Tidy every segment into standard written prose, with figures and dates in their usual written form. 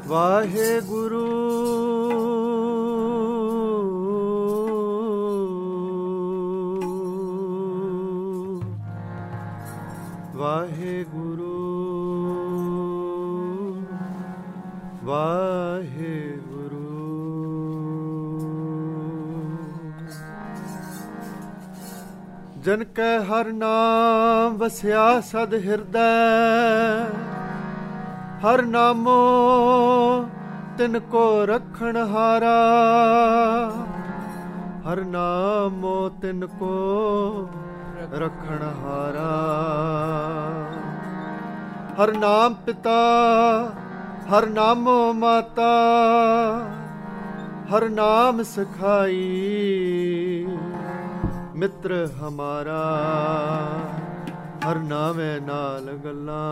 ਵਾਹਿਗੁਰੂ ਵਾਹਿਗੁਰੂ ਵਾਹਿਗੁਰੂ। ਜਨ ਕੈ ਹਰ ਨਾਮ ਵਸਿਆ ਸਦ ਹਿਰਦੈ, ਹਰ ਨਾਮੋ ਤਿਨ ਕੋ ਰਖਣ ਹਾਰਾ, ਹਰ ਨਾਮੋ ਤਿਨ ਕੋ ਰਖਣ ਹਾਰਾ। ਹਰ ਨਾਮ ਪਿਤਾ ਹਰ ਨਾਮੋ ਮਾਤਾ, ਹਰ ਨਾਮ ਸਖਾਈ ਮਿੱਤਰ ਹਮਾਰਾ। ਹਰ ਨਾਮੇ ਨਾਲ ਗੱਲਾਂ,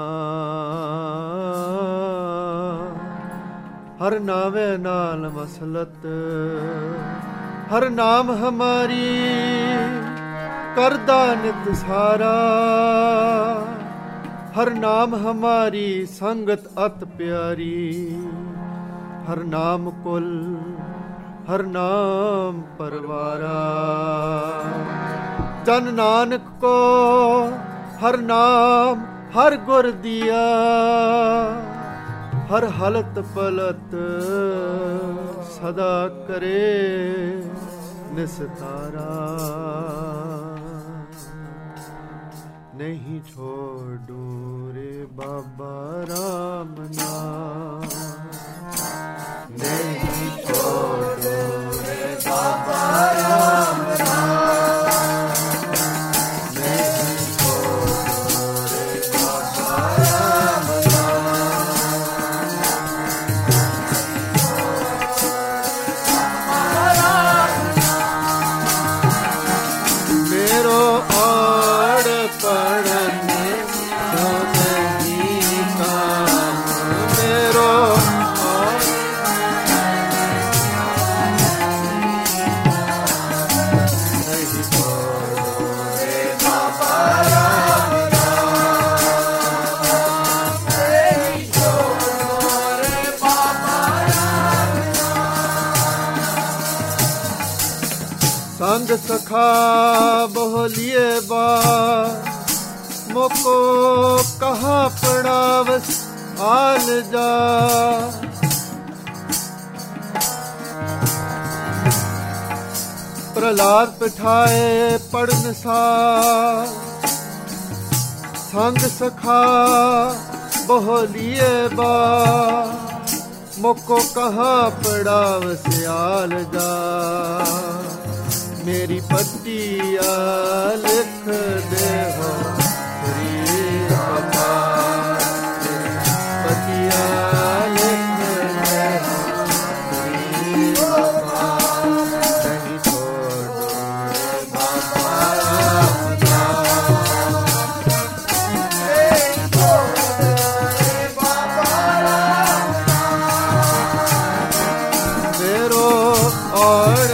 ਹਰ ਨਾਮੇ ਨਾਲ ਮਸਲਤ, ਹਰ ਨਾਮ ਹਮਾਰੀ ਕਰਦਾ ਨਿਤ ਸਾਰਾ। ਹਰ ਨਾਮ ਹਮਾਰੀ ਸੰਗਤ ਅਤ ਪਿਆਰੀ, ਹਰ ਨਾਮ ਕੁਲ ਹਰ ਨਾਮ ਪਰਵਾਰਾ। ਜਨ ਨਾਨਕ ਕੋ ਹਰ ਨਾਮ ਹਰ ਗੁਰ ਦੀਆ, ਹਰ ਹਲਤ ਪਲਤ ਸਦਾ ਕਰੇ ਨਿਸਤਾਰਾ। ਨਹੀਂ ਛੋੜੂ ਰੇ ਬਾਬਾ ਰਾਮ ਨਾਮ, ਨਹੀਂ ਛੋੜੂ ਰੇ ਬਾਬਾ ਰਾਮ ਨਾਮ। संग सखा बोलिए बा, मोको कहाँ पड़ावस आल जा। प्रहलाद पिठाए पढ़न सा, संग सखा बोलिए बा, मोको कहाँ पड़ावस आल जा। मेरी पट्टिया लिख दे हो श्री बाबा, पट्टिया लिख दे हो श्री बाबा। नहीं छोड़ो रे बाबा राम नाम, नहीं छोड़ो रे बाबा राम नाम। मेरो और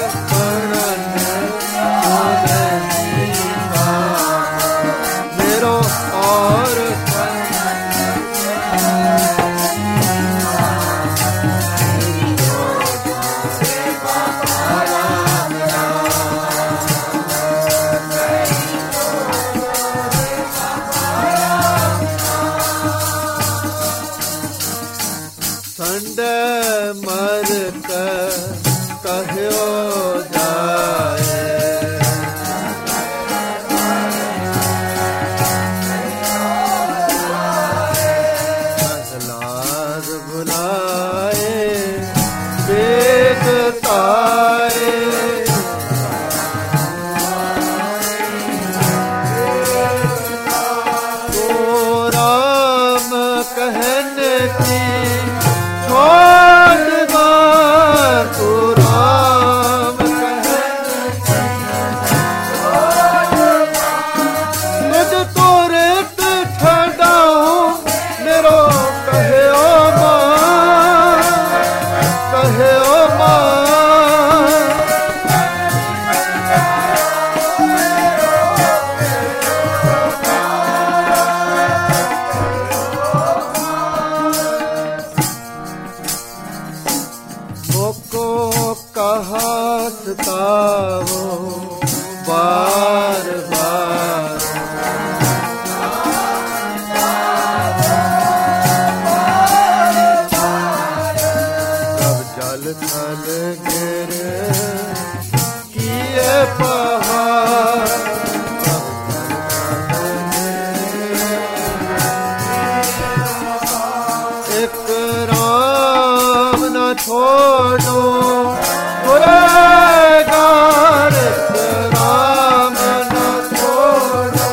छोड़ो गुरेगार राम न छोड़ो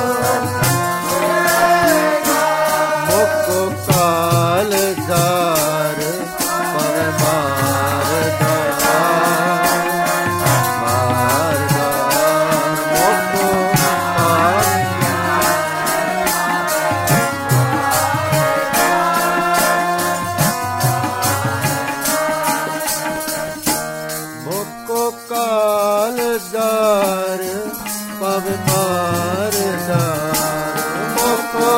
मुख काल जार पर कालदार पव मारदार मोको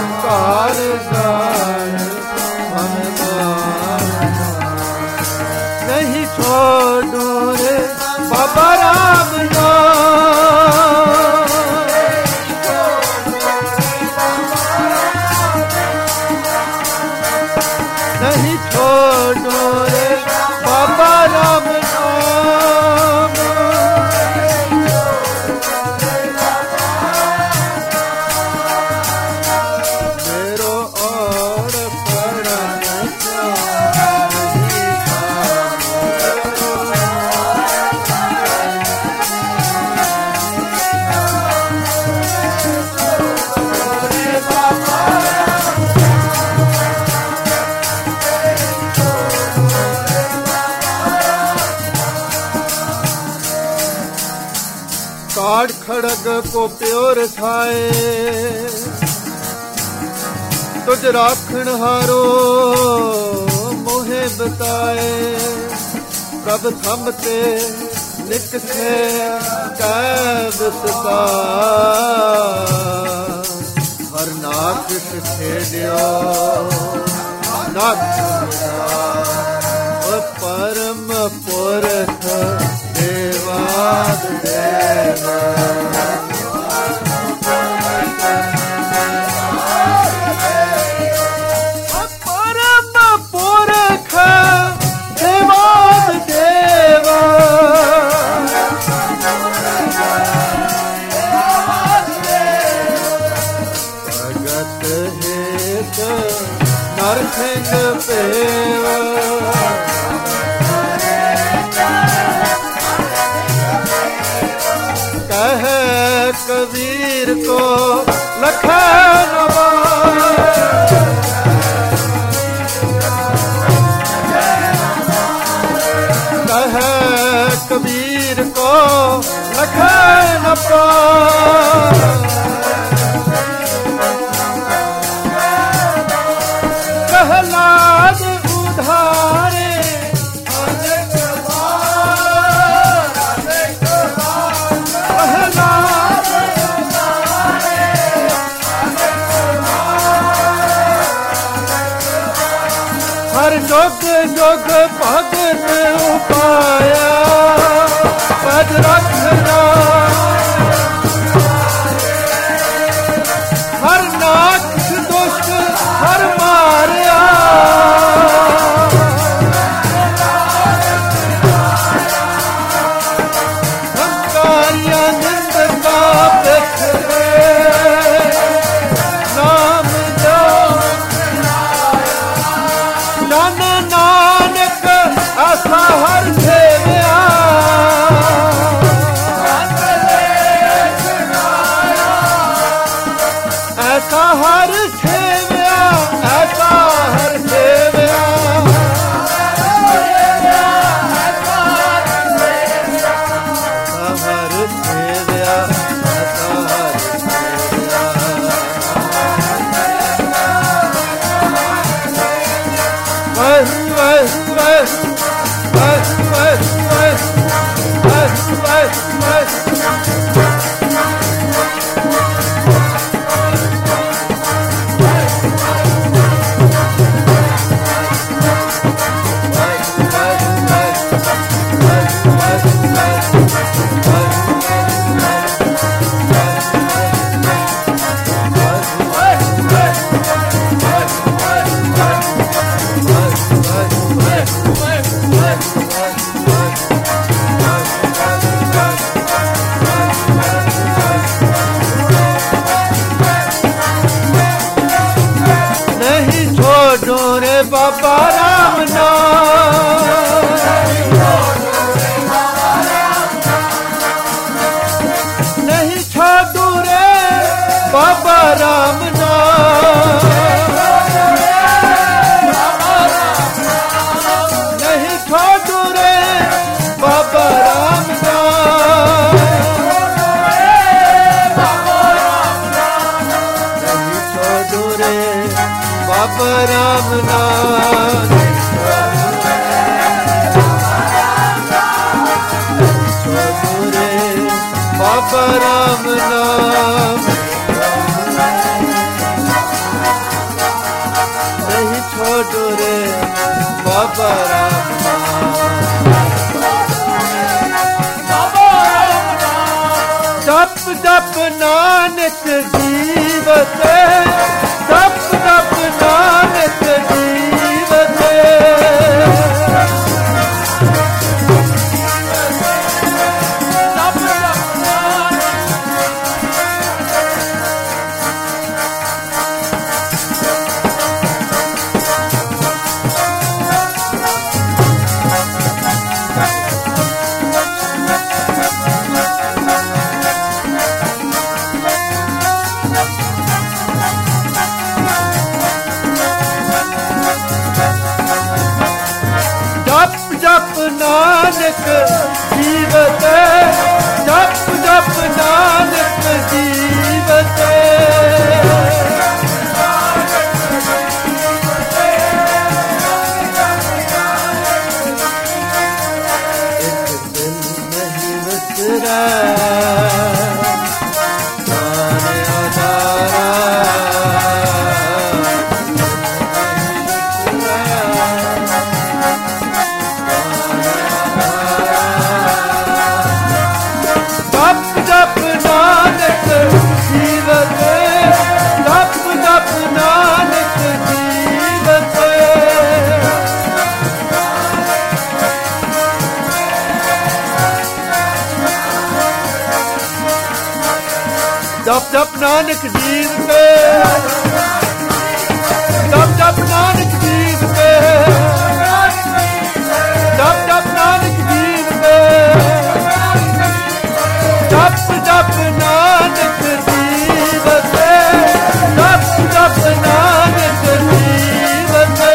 कालदार पव मारदार नहीं छोड़ो रे बाबा राम नहीं छोड़ो रे बाबा राम काट खड़ग को प्योर थाए तुझ राखण हारो मोहे बताए प्रभ थम ते निकसे कैब सता हर नाथ खेड़ियो नाथ परम पुरख देवाद देवा परम पुरख देवाद देवा भगत हेत नरसिंह पेवा कह कबीर को लखन कह कबीर को लखन कहलाद उधारे हर जोग जोग भगत उपाया पद रखना हर नाथ दुष्ट हर मारिया संकारिया निंदका बिखरे नाम धन नानक ऐसा हर सेविया ऐसा हर सेविया ऐसा हर सेविया हर सेविया ऐसा हर नहीं छोड़ो रे बाबा राम नाम राम नाम, नहीं छोड़ू रे बाबा राम नाम, नहीं छोड़ू रे बाबा राम नाम, बाबा राम नाम, नहीं छोड़ो रे बाबा राम नाम। जप जप नानक जीवते, जप जप नानक जीवते, नानक जीवते, जप जप नानक जीवते, एक दिल नहीं विसरा जप जप नानक जीवते, जप जप नानक जीवते, जप जप नानक जीवते, जप जप नानक जीवते, जप जप नानक जीवते,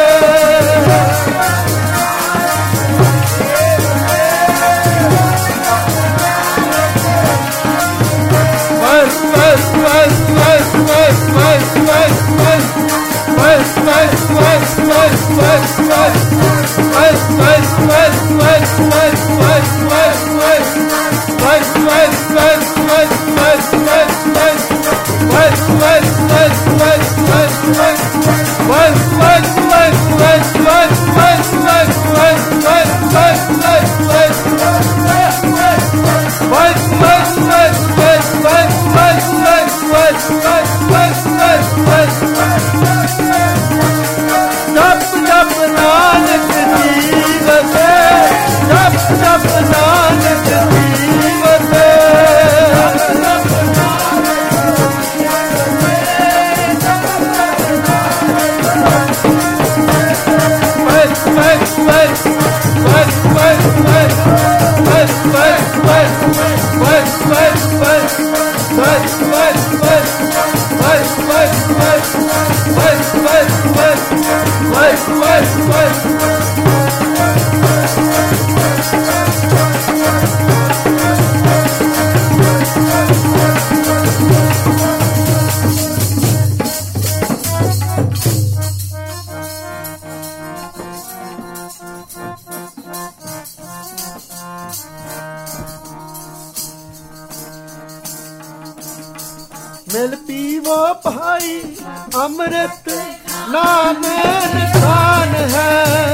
मिल पीवो भाई अमृत नाम निशान है,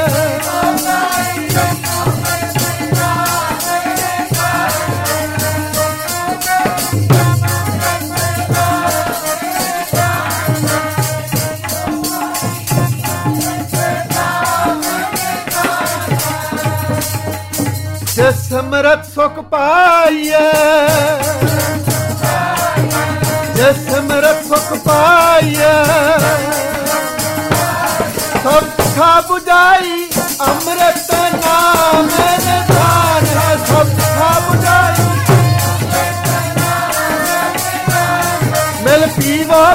जिस अमृत सुख पाइए, जिस अमृत सुख पाइए, सब खा बुझाई अमृत नाम निधान है, सब खा बुझाई मिल पीवा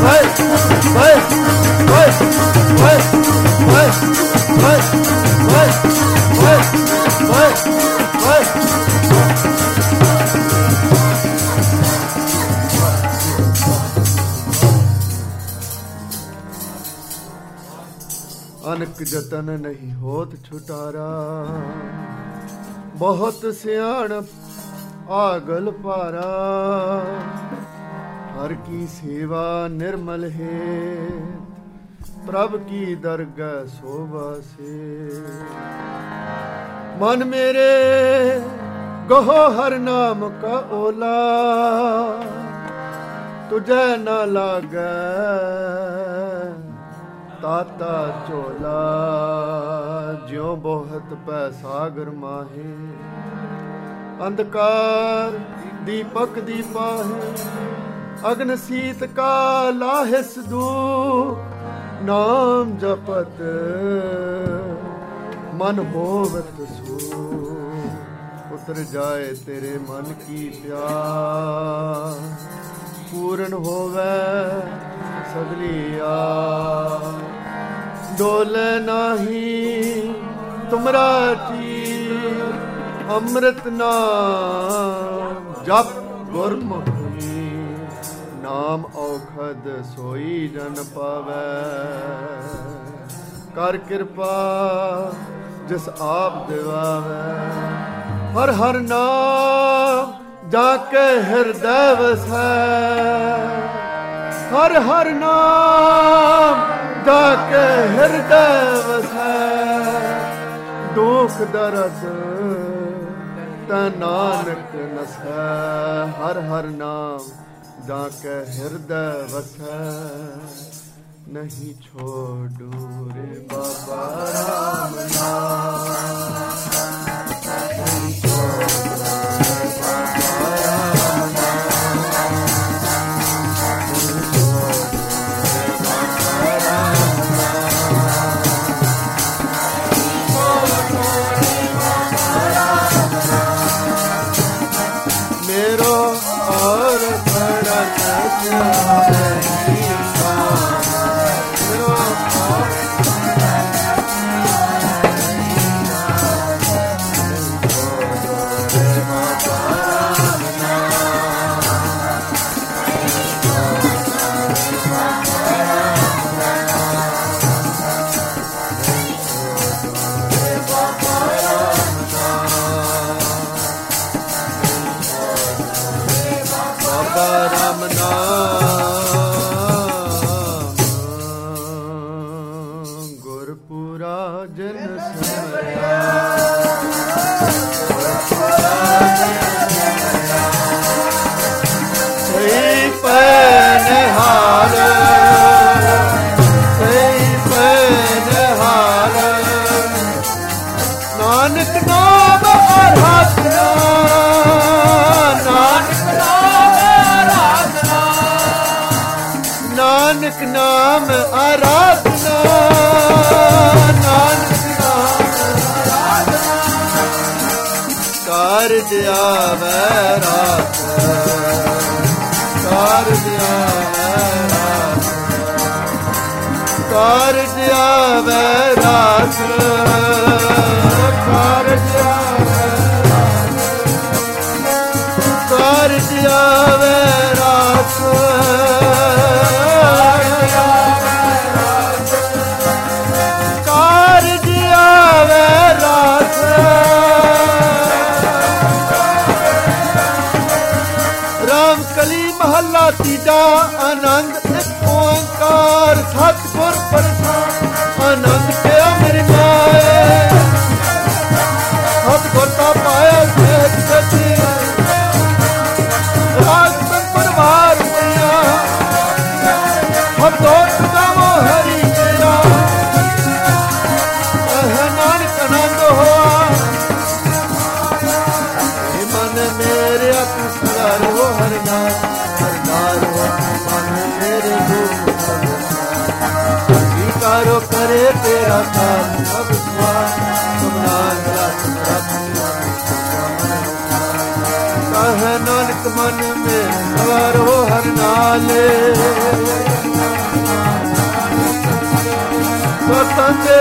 ਅਨਕ ਜਤਨ ਨਹੀਂ ਹੋਤ ਛੁਟਾਰਾ, ਬਹੁਤ ਸਿਆਣਪ ਆਗਲ ਭਾਰਾ। ਹਰ ਕੀ ਸੇਵਾ ਨਿਰਮਲ ਹੈ, ਪ੍ਰਭ ਕੀ ਦਰਗਹ ਸੋਭਾ ਸੇ। ਮਨ ਮੇਰੇ ਗਹੋ ਹਰ ਨਾਮ ਕਾ ਓਲਾ, ਤੁਝੇ ਨਾ ਲਾਗੈ ਤਾਤਾ ਝੋਲਾ। ਜਿਉ ਬਹੁਤ ਪੈ ਸਾਗਰ ਮਾਹੇ, ਅੰਧਕਾਰ ਦੀਪਕ ਦੀਪਾ ਹੈ। ਅਗਨ ਸੀਤ ਕਾ ਲਾਹਿਸ ਦੂਖ, ਨਾਮ ਜਪਤ ਮਨ ਹੋਵਤ ਸੂਖ। ਉਤਰ ਜਾਏ ਤੇਰੇ ਮਨ ਕੀ ਪਿਆਸ, ਪੂਰਨ ਹੋਵੇ ਸਗਲੀ ਆਸ। ਡੋਲੇ ਨਾਹੀ ਤੁਮਰਾ ਚੀਰ, ਅੰਮ੍ਰਿਤ ਨਾਮ ਜਪ ਗੁਰਮੁਖੀ। ਨਾਮ ਔਖਦ ਸੋਈ ਜਨ ਪਾਵੈ, ਕਰ ਕਿਰਪਾ ਜਿਸ ਆਪ ਦਿਵਾਵੈ। ਹਰ ਹਰ ਨਾਮ ਜਾ ਕੇ ਹਿਰਦੈ ਵਸੈ, ਹਰ ਹਰ ਨਾਮ ਜਾ ਕੇ ਹਿਰਦੈ ਵਸੈ। ਦੁਖ ਦਰਦ ਤੈ ਨਾਨਕ ਨਸੈ, ਹਰ ਹਰ ਨਾਮ ਜਾ ਕੇ ਹਿਰਦੈ ਵਸੈ। ਨਹੀਂ ਛੋਡੂ ਰੇ ਬਾਬਾ ਰਾਮ ਨਾਮ, ਨਹੀਂ ਛੋਡੂ ਰੇ ਬਾਬਾ ਰਾਮ ਨਾਮ। मेरो और बड़ा ਨਾਨਕ ਨਾਮ ਆਰਾਧਨਾ, ਨਾਨਕ ਨਾਮ ਆਰਾਧਨਾ। ਕਾਰਜ ਆਵੈ ਰਾਤ, ਕਾਰਜ ਆਵੈ ਰਾਤ, ਕਾਰਜ ਆਵੈ ਰਾਤ, ਕਾਰਜ ਆਵੈ ਰਾਤ, ਕਾਰਜ ਆਵੈ ਰਾਤ। ਮਹੱਲਾ ਤੀਜਾ। ਆਨੰਦ ਇੱਕ ਓੰਕਾਰ ਸਤਿਗੁਰ ਪ੍ਰਸਾਦ, ਆਨੰਦ ਪਿਆ ਮੇਰੀ ਮਾਏ। ਸਤਿਗੁਰ ਤਾਂ ਪਾਇਆ ਸੇਤ ਸੱਚੀ, ਰਾਜ ਪਰਿਵਾਰ ਪਿਆ। ਹਮ ਦੋਸਤ ਗਾਵੋ ਹਰੀ ਤੇਰਾ, ਨਾਨਕ ਆਨੰਦ ਹੋਆ। ਮਨ ਮੇਰੇ ਅਕਸਰ ਹੋ ਹਰ ਨਾਮ, ਕਾਰੋ ਕਰੇ ਤੇਰਾ ਕਾਮ ਸਭ ਸਵਾਰ। ਤੁਮ ਨਾਨਕ ਕਹ ਨਾਨਕ ਮਨ ਮੇ ਸਵਾਰ ਹੋ ਹਰ ਨਾਲੇ।